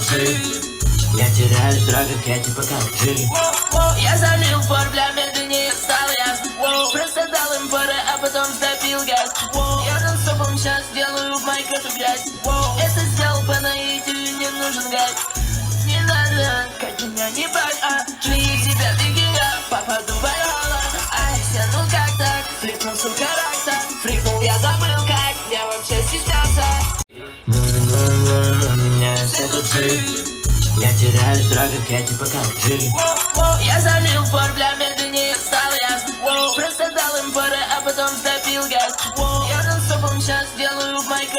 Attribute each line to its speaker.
Speaker 1: джип. Я теряюсь в драгах, я типа как джип.
Speaker 2: Я залил фор, бля, медленнее стал я. Просто дал им форы, а потом стопил газ. Я нон-стопом сейчас делаю в майкрофе грязь. Это сделал по наитию, не нужен гайд. Не надо, как меня не бать, Шли тебя бегиня, попаду в Вальхалла. Ай, все, ну как так, фрикнул, сука, ракса. Фрикнул, я забыл как, я вообще стеснялся.
Speaker 1: У меня есть этот джип. Я теряюсь в драгах, я типа как джип.
Speaker 2: Я залил фор, бля, медленнее стал я. Просто дал им форы, а потом стопил газ. Я нон-стопом сейчас делаю в майкрофе.